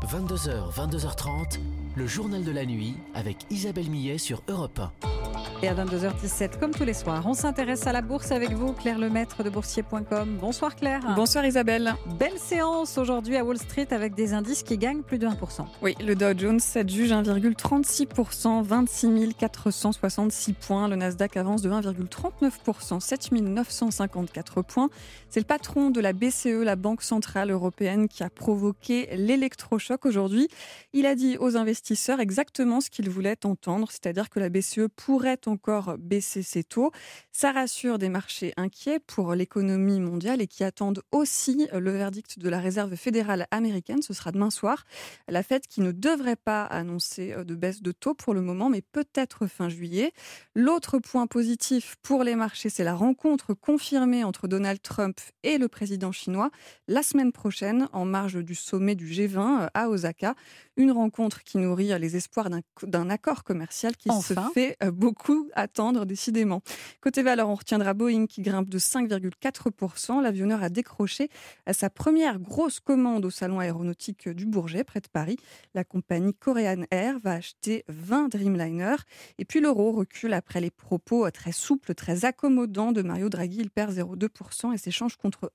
22h, 22h30, le journal de la nuit avec Isabelle Millet sur Europe 1. Et à 22h17, comme tous les soirs, on s'intéresse à la bourse avec vous, Claire Lemaître de boursier.com. Bonsoir Claire. Bonsoir Isabelle. Belle séance aujourd'hui à Wall Street avec des indices qui gagnent plus de 1%. Oui, le Dow Jones s'adjuge 1,36%, 26 466 points. Le Nasdaq avance de 1,39%, 7 954 points. C'est le patron de la BCE, la Banque Centrale Européenne, qui a provoqué l'électrochoc aujourd'hui. Il a dit aux investisseurs exactement ce qu'ils voulaient entendre, c'est-à-dire que la BCE pourrait encore baisser ses taux. Ça rassure des marchés inquiets pour l'économie mondiale et qui attendent aussi le verdict de la Réserve fédérale américaine. Ce sera demain soir. La Fed qui ne devrait pas annoncer de baisse de taux pour le moment, mais peut-être fin juillet. L'autre point positif pour les marchés, c'est la rencontre confirmée entre Donald Trump et le président chinois la semaine prochaine en marge du sommet du G20 à Osaka. Une rencontre qui nourrit les espoirs d'un accord commercial qui se fait beaucoup attendre décidément. Côté valeur, on retiendra Boeing qui grimpe de 5,4%. L'avionneur a décroché sa première grosse commande au salon aéronautique du Bourget, près de Paris. La compagnie Korean Air va acheter 20 Dreamliner. Et puis l'euro recule après les propos très souples, très accommodants de Mario Draghi. Il perd 0,2% et s'échange contre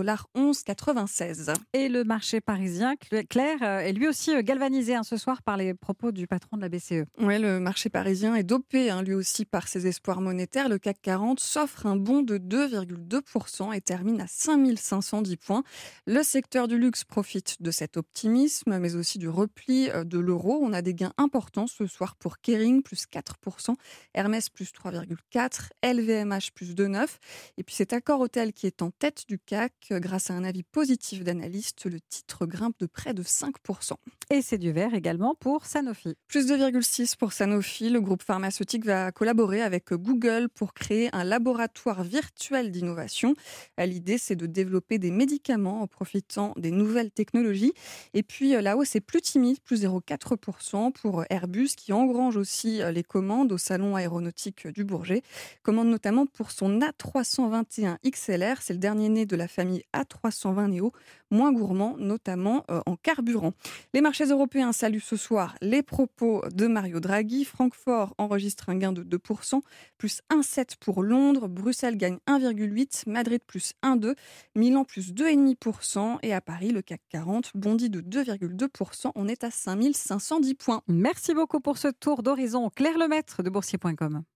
1,1196 $. Et le marché parisien, Claire, est lui aussi galvanisé ce soir par les propos du patron de la BCE. Oui, le marché parisien est dopé lui aussi par ses espoirs monétaires. Le CAC 40 s'offre un bond de 2,2% et termine à 5510 points. Le secteur du luxe profite de cet optimisme, mais aussi du repli de l'euro. On a des gains importants ce soir pour Kering, plus 4%, Hermès, plus 3,4%, LVMH, plus 2,9%. Et puis c'est Accor-Hôtel qui est en tête du CAC. Grâce à un avis positif d'analystes, le titre grimpe de près de 5%. Et c'est du vert également pour Sanofi. Plus 2,6% pour Sanofi. Le groupe pharmaceutique va collaborer avec Google pour créer un laboratoire virtuel d'innovation. L'idée, c'est de développer des médicaments en profitant des nouvelles technologies. Et puis, la hausse est plus timide, plus 0,4% pour Airbus, qui engrange aussi les commandes au salon aéronautique du Bourget. Commande notamment pour son A321 XLR. C'est le dernier né de la famille A320 Neo, moins gourmand, notamment en carburant. Les marchés européens saluent ce soir les propos de Mario Draghi. Francfort enregistre un gain de 2%, plus 1,7% pour Londres. Bruxelles gagne 1,8%, Madrid plus 1,2%, Milan plus 2,5% et à Paris, le CAC 40 bondit de 2,2%. On est à 5510 points. Merci beaucoup pour ce tour d'horizon. Claire Lemaître de boursier.com.